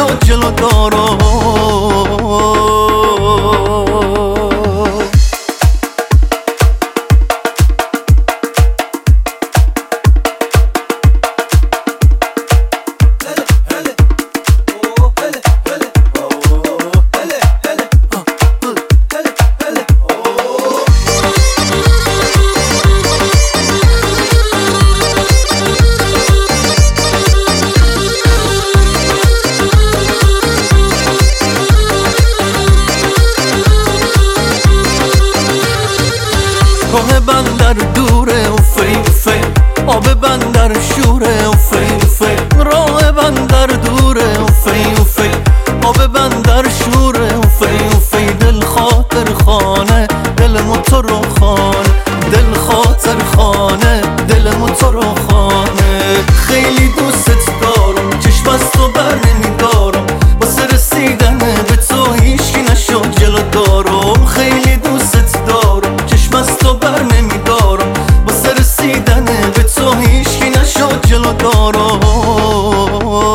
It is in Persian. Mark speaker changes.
Speaker 1: نشد جلو دارو. راه بندر دوره و فی فی، آب بندر شوره و فی فی. راه بندر دوره و فی فی، آب بندر شوره و فی فی. دل خاطر خانه دل موتور و خانه، دل خاطر خانه دل موتور و خانه. خیلی دوست دارم چشم از تو بر نمیدارم، واسه رسیدن به تو هیچکی نشد جلو دارم. خیلی دوست دارم چشم از تو بر نمیدارم، واسه رسیدن به تو هیچکی نشد جلو دارم.